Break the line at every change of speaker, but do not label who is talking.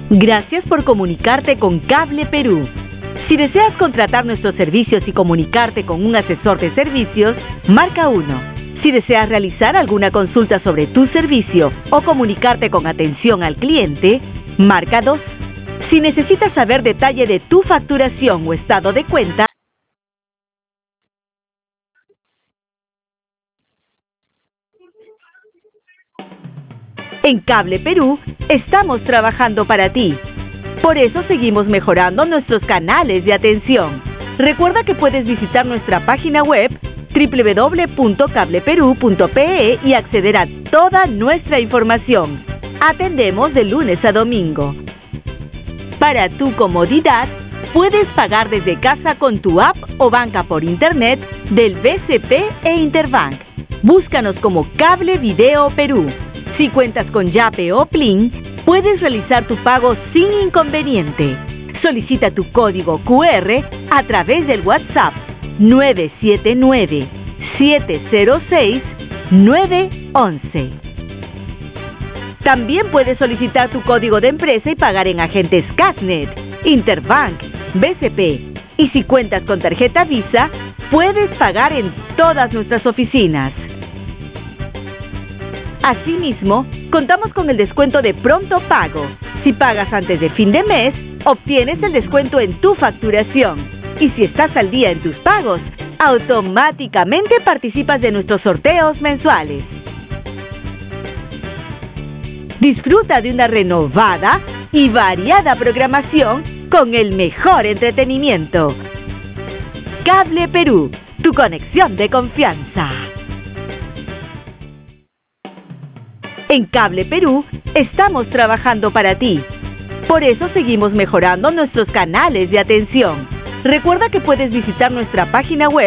Gracias por comunicarte con Cable Perú. Si deseas contratar nuestros servicios y comunicarte con un asesor de servicios, marca 1. Si deseas realizar alguna consulta sobre tu servicio o comunicarte con atención al cliente, marca 2. Si necesitas saber detalle de tu facturación o estado de cuenta, en Cable Perú estamos trabajando para ti. Por eso seguimos mejorando nuestros canales de atención. Recuerda que puedes visitar nuestra página web www.cableperu.pe y acceder a toda nuestra información. Atendemos de lunes a domingo. Para tu comodidad, puedes pagar desde casa con tu app o banca por internet del BCP e Interbank. Búscanos como Cable Video Perú. Si cuentas con Yape o Plin, puedes realizar tu pago sin inconveniente. Solicita tu código QR a través del WhatsApp 979-706-911. También puedes solicitar tu código de empresa y pagar en agentes Casnet, Interbank, BCP. Y si cuentas con tarjeta Visa, puedes pagar en todas nuestras oficinas. Asimismo, contamos con el descuento de pronto pago. Si pagas antes de fin de mes, obtienes el descuento en tu facturación. Y si estás al día en tus pagos, automáticamente participas de nuestros sorteos mensuales. Disfruta de una renovada y variada programación con el mejor entretenimiento. Cable Perú, tu conexión de confianza. En Cable Perú estamos trabajando para ti. Por eso seguimos mejorando nuestros canales de atención. Recuerda que puedes visitar nuestra página web